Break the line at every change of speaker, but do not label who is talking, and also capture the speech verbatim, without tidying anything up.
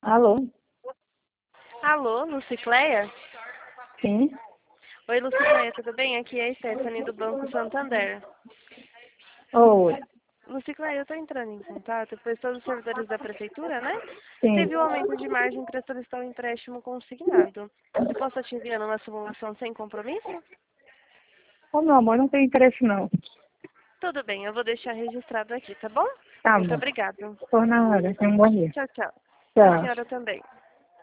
Alô?
Alô, Lucicleia?
Sim?
Oi, Lucicleia, tudo bem? Aqui é a Stephanie do Banco Santander.
Oi.
Lucicleia, eu estou entrando em contato, pois todos os servidores da prefeitura, né?
Sim.
Teve um aumento de margem para solicitar um empréstimo consignado. Eu posso estar te enviando uma simulação sem compromisso?
Ô, meu amor, não tem interesse não.
Tudo bem, eu vou deixar registrado aqui, tá bom?
Tá
Muito
bom.
obrigada.
Por nada. Tenha um bom dia.
Tchau, tchau. Para a
Tchau.
senhora também.